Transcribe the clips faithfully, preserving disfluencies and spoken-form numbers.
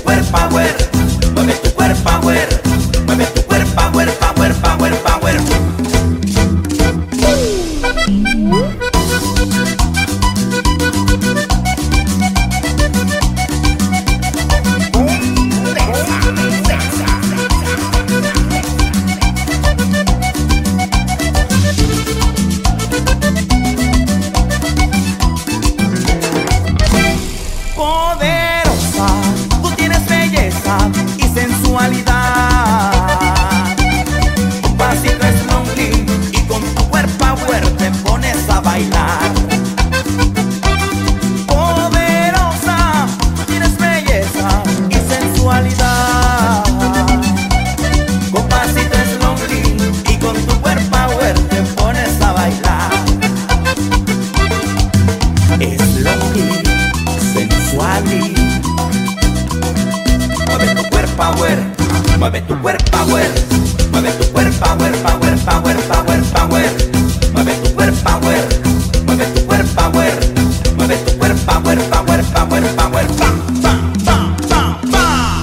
cuerpo power, mueve tu cuerpo power, mueve tu cuerpo power, power, power, power. Poderosa, tú tienes belleza y sensualidad. Un pasito es lonely y con tu cuerpo power te pones a bailar. Poderosa, tú tienes belleza y sensualidad. Con pasito es lonely y con tu cuerpo power te pones a bailar. Es lonely, sensuali. Mueve tu cuerpo power, mueve tu cuerpo power, mueve tu cuerpo power, power, power, power, power. Mueve tu cuerpo power, mueve tu cuerpo power, mueve tu cuerpo power, power, power, power. Pam, pam, pam, pam, pam.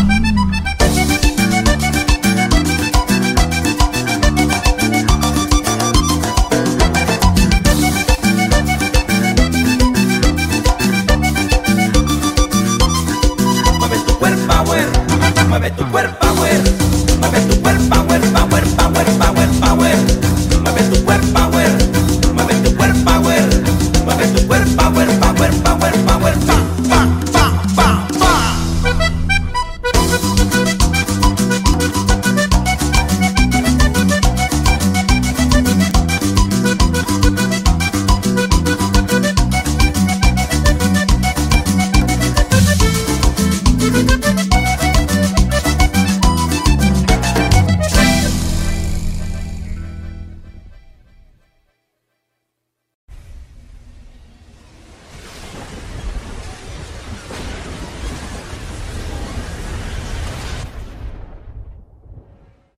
Mueve tu cuerpo power, mueve tu cuerpo power, mueve tu cuerpo power, power, power, power, power. Mueve tu cuerpo